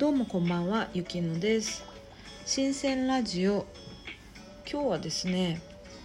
どうもこんばんは、ゆきのです。新鮮ラジオ。今日はですね、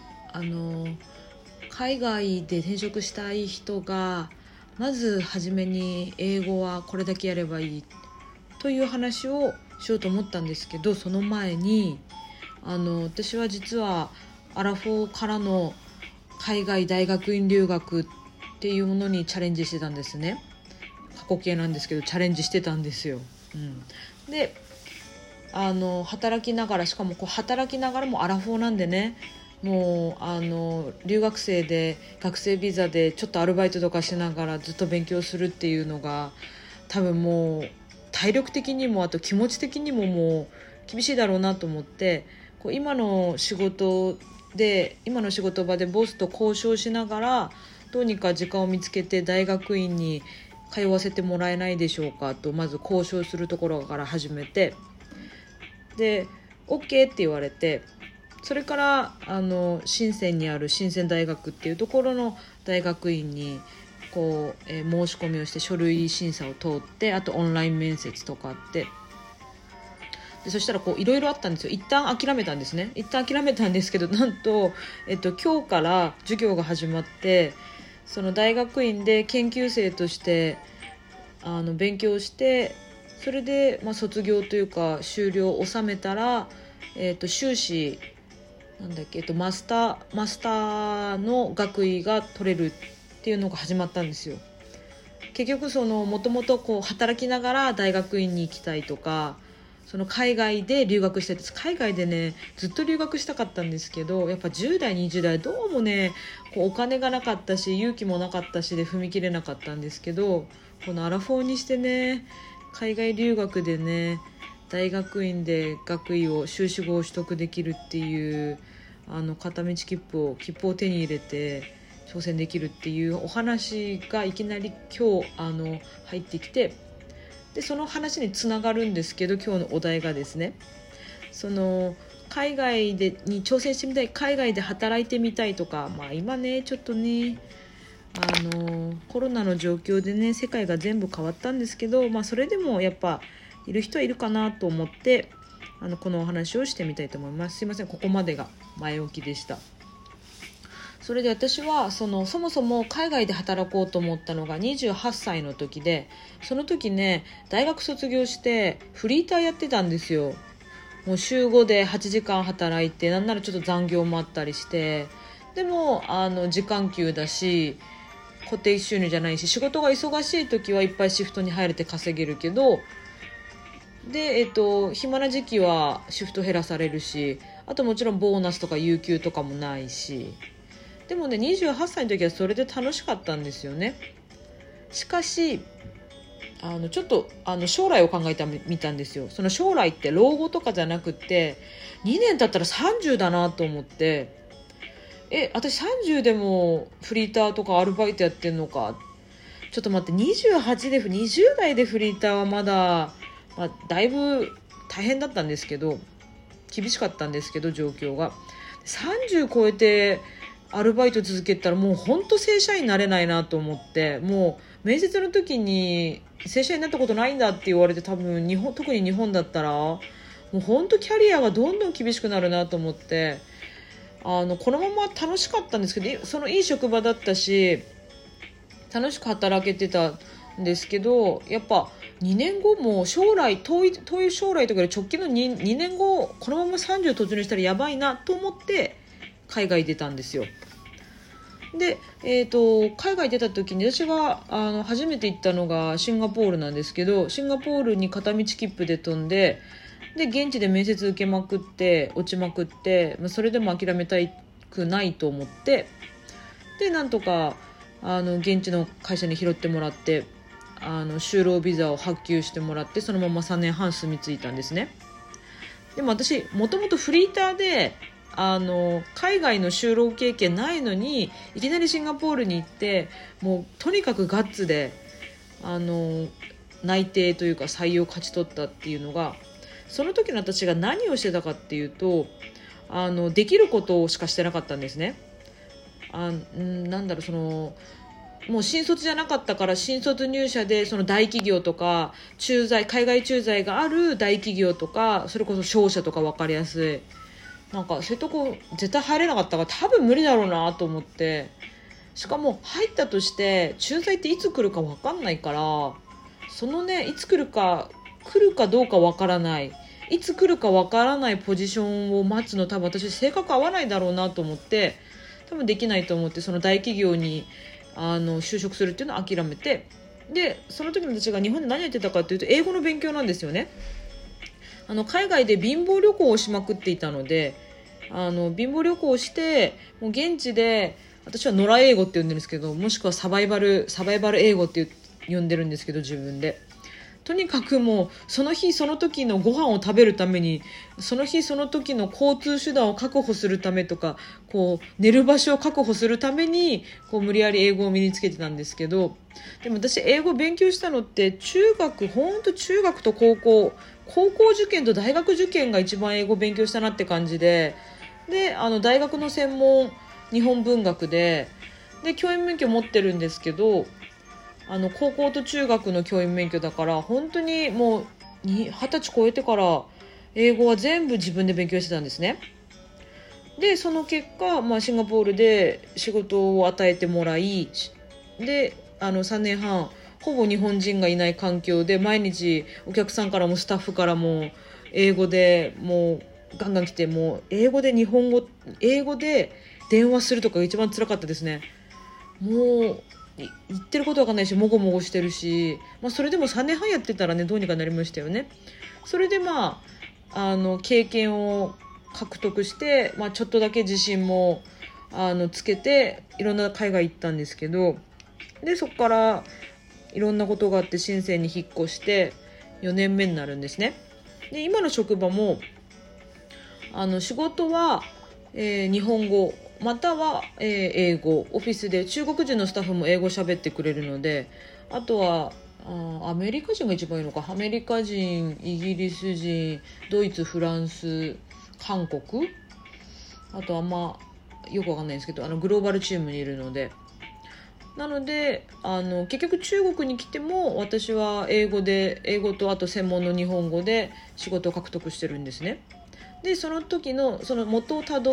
海外で転職したい人がまず初めに英語はこれだけやればいいという話をしようと思ったんですけど、その前に私は実はアラフォーからの海外大学院留学っていうものにチャレンジしてたんですね。過去形なんですけどチャレンジしてたんですよ。で働きながら、しかも働きながらもアラフォーなんでね、もう留学生で学生ビザでちょっとアルバイトとかしながらずっと勉強するっていうのが多分もう体力的にもあと気持ち的にももう厳しいだろうなと思って、今の仕事場でボスと交渉しながらどうにか時間を見つけて大学院に通わせてもらえないでしょうかとまず交渉するところから始めて、で OK って言われて、それから深センにある深セン大学っていうところの大学院に申し込みをして書類審査を通って、あとオンライン面接とかあって、でそしたらいろいろあったんですよ。一旦諦めたんですけど、なんと、今日から授業が始まって、その大学院で研究生として勉強して、それで、卒業というか修了を収めたら、修士マスターの学位が取れるっていうのが始まったんですよ。結局もともと働きながら大学院に行きたいとか、海外で留学したいです。海外でねずっと留学したかったんですけど、やっぱ10代20代どうもねお金がなかったし勇気もなかったしで踏み切れなかったんですけど、このアラフォーにしてね海外留学でね大学院で学位を修士号を取得できるっていう片道切符を手に入れて挑戦できるっていうお話がいきなり今日入ってきて、でその話につながるんですけど、今日のお題がですね、海外に挑戦してみたい、海外で働いてみたいとか、今ねちょっとねコロナの状況でね世界が全部変わったんですけど、それでもやっぱいる人はいるかなと思ってこのお話をしてみたいと思います。すいません、ここまでが前置きでした。それで私はそもそも海外で働こうと思ったのが28歳の時で、その時ね大学卒業してフリーターやってたんですよ。もう週5で8時間働いて、なんならちょっと残業もあったりして、でも時間給だし固定収入じゃないし、仕事が忙しい時はいっぱいシフトに入れて稼げるけど、で暇な時期はシフト減らされるし、あともちろんボーナスとか有給とかもないし、でもね28歳の時はそれで楽しかったんですよね。しかしちょっと将来を考えてみたんですよ。その将来って老後とかじゃなくって2年経ったら30だなと思って、私30でもフリーターとかアルバイトやってんのか、ちょっと待って、28で20代でフリーターはまだ、だいぶ大変だったんですけど、厳しかったんですけど状況が、30超えてアルバイト続けたらもう本当正社員になれないなと思って、もう面接の時に正社員になったことないんだって言われて、多分特に日本だったらもう本当キャリアがどんどん厳しくなるなと思って、このまま楽しかったんですけど、いい職場だったし楽しく働けてたんですけど、やっぱ2年後も遠い将来とかで直近の 2年後このまま30突入したらやばいなと思って海外出たんですよ。で、海外出た時に私が初めて行ったのがシンガポールなんですけど、シンガポールに片道切符で飛んで、現地で面接受けまくって落ちまくって、それでも諦めたくないと思って、でなんとか現地の会社に拾ってもらって就労ビザを発給してもらって、そのまま3年半住み着いたんですね。でも私もともとフリーターで海外の就労経験ないのにいきなりシンガポールに行って、もうとにかくガッツで内定というか採用を勝ち取ったっていうのが、その時の私が何をしてたかっていうとできることしかしてなかったんですね。 もう新卒じゃなかったから、新卒入社でその大企業とか海外駐在がある大企業とか、それこそ商社とか分かりやすい、なんかそういうとこ絶対入れなかったから多分無理だろうなと思って。しかも入ったとして駐在っていつ来るか分かんないから、そのね、いつ来るかどうか分からない、いつ来るか分からないポジションを待つの、多分私性格合わないだろうなと思って、多分できないと思って、その大企業に就職するっていうのを諦めて、でその時の私が日本で何やってたかっていうと、英語の勉強なんですよね。海外で貧乏旅行をしまくっていたので、貧乏旅行をして、もう現地で、私は野良英語って呼んでるんですけど、もしくはサバイバル英語って呼んでるんですけど、自分でとにかくもうその日その時のご飯を食べるために、その日その時の交通手段を確保するためとか、こう寝る場所を確保するためにこう無理やり英語を身につけてたんですけど、でも私英語を勉強したのって本当中学と高校受験と大学受験が一番英語を勉強したなって感じで、大学の専門日本文学で教員免許持ってるんですけど、高校と中学の教員免許だから、本当にもう20歳超えてから英語は全部自分で勉強してたんですね。でその結果、シンガポールで仕事を与えてもらい、で3年半ほぼ日本人がいない環境で、毎日お客さんからもスタッフからも英語でもうガンガン来て、もう英語で電話するとかが一番辛かったですね。もう言ってることわかんないし、もごもごしてるし、それでも3年半やってたらね、どうにかなりましたよね。それで経験を獲得して、ちょっとだけ自信もつけて、いろんな海外行ったんですけど、でそこからいろんなことがあって深センに引っ越して4年目になるんですね。で今の職場も仕事は、日本語または、英語、オフィスで中国人のスタッフも英語喋ってくれるので、あとはアメリカ人が一番いいのか、アメリカ人、イギリス人、ドイツ、フランス、韓国、あとはよくわかんないんですけど、グローバルチームにいるので、なので結局中国に来ても私は英語とあと専門の日本語で仕事を獲得してるんですね。でその時のその元をたどって、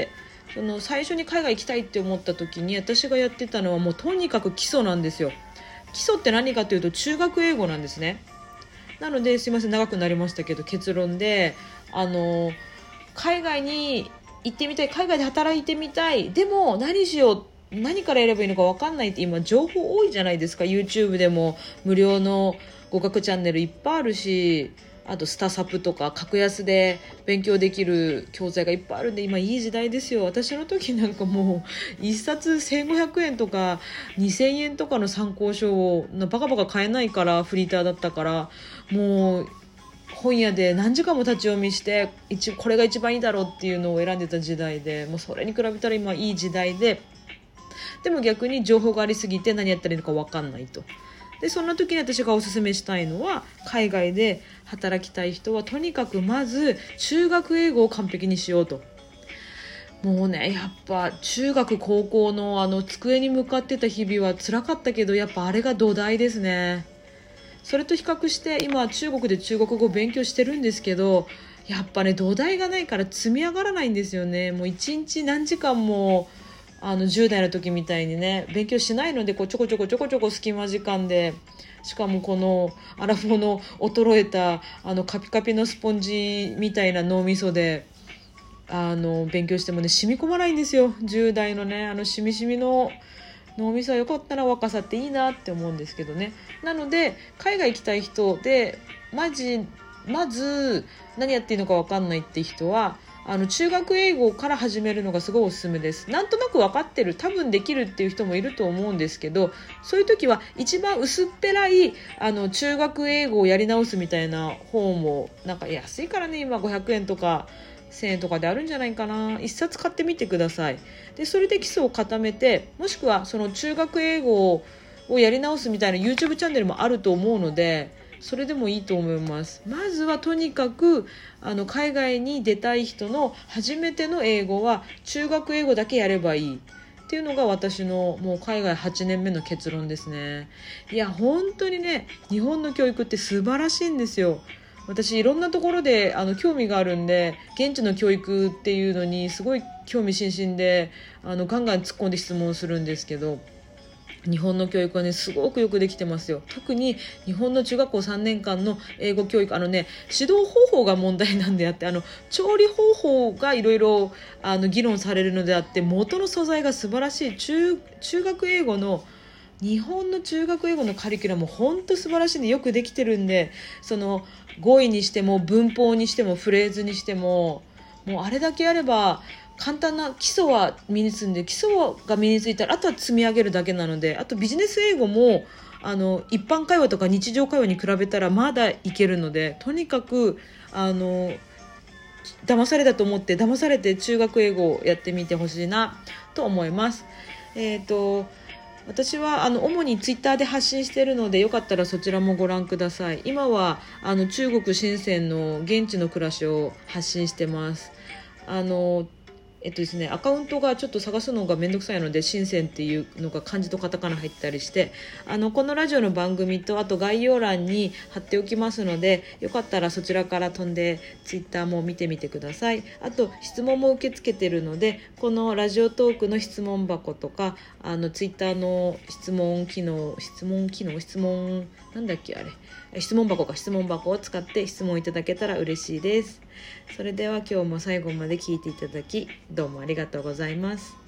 その最初に海外行きたいって思った時に私がやってたのはもうとにかく基礎なんですよ。基礎って何かというと中学英語なんですね。なのですいません長くなりましたけど、結論で海外に行ってみたい、海外で働いてみたい、でも何からやればいいのか分かんないって、今情報多いじゃないですか。 YouTube でも無料の語学チャンネルいっぱいあるし、あとスタサプとか格安で勉強できる教材がいっぱいあるんで、今いい時代ですよ。私の時なんかもう1冊1500円とか2000円とかの参考書をバカバカ買えないから、フリーターだったから、もう本屋で何時間も立ち読みしてこれが一番いいだろうっていうのを選んでた時代で、もうそれに比べたら今いい時代で、でも逆に情報がありすぎて何やったらいいのか分かんないと。でそんな時に私がおすすめしたいのは、海外で働きたい人はとにかくまず中学英語を完璧にしようと。もうね、やっぱ中学高校の机に向かってた日々は辛かったけど、やっぱあれが土台ですね。それと比較して今中国で中国語を勉強してるんですけど、やっぱね土台がないから積み上がらないんですよね。もう一日何時間も10代の時みたいにね勉強しないので、ちょこちょこ隙間時間で、しかもこのアラフォーの衰えたカピカピのスポンジみたいな脳みそで勉強してもね染み込まないんですよ。10代のねしみしみの脳みそはよかったら若さっていいなって思うんですけどね。なので海外行きたい人でまず何やっていいのか分かんないって人は中学英語から始めるのがすごいおすすめです。なんとなく分かってる、多分できるっていう人もいると思うんですけど、そういう時は一番薄っぺらい中学英語をやり直すみたいな本もなんか安いからね、今500円とか1000円とかであるんじゃないかな。一冊買ってみてください。でそれで基礎を固めて、もしくはその中学英語をやり直すみたいな YouTube チャンネルもあると思うので、それでもいいと思います。まずはとにかく海外に出たい人の初めての英語は中学英語だけやればいいってっていうのが私のもう海外8年目の結論ですね。いや本当にね、日本の教育って素晴らしいんですよ。私いろんなところで興味があるんで、現地の教育っていうのにすごい興味津々でガンガン突っ込んで質問するんですけど、日本の教育はねすごくよくできてますよ。特に日本の中学校3年間の英語教育、指導方法が問題なんであって、調理方法がいろいろ議論されるのであって、元の素材が素晴らしい中学英語の日本の中学英語のカリキュラム本当素晴らしいんで、よくできてるんで、その語彙にしても文法にしてもフレーズにしても、もうあれだけやれば簡単な基礎は身につんで、基礎が身についたらあとは積み上げるだけなので、あとビジネス英語も一般会話とか日常会話に比べたらまだいけるので、とにかく騙されたと思って騙されて中学英語をやってみてほしいなと思います。私は主にツイッターで発信しているので、よかったらそちらもご覧ください。今は中国深センの現地の暮らしを発信してます。ですね、アカウントがちょっと探すのがめんどくさいので、深センっていうのが漢字とカタカナ入ったりして、このラジオの番組とあと概要欄に貼っておきますので、よかったらそちらから飛んでツイッターも見てみてください。あと質問も受け付けてるので、このラジオトークの質問箱とかツイッターの質問箱を使って質問いただけたら嬉しいです。それでは今日も最後まで聞いていただきどうもありがとうございます。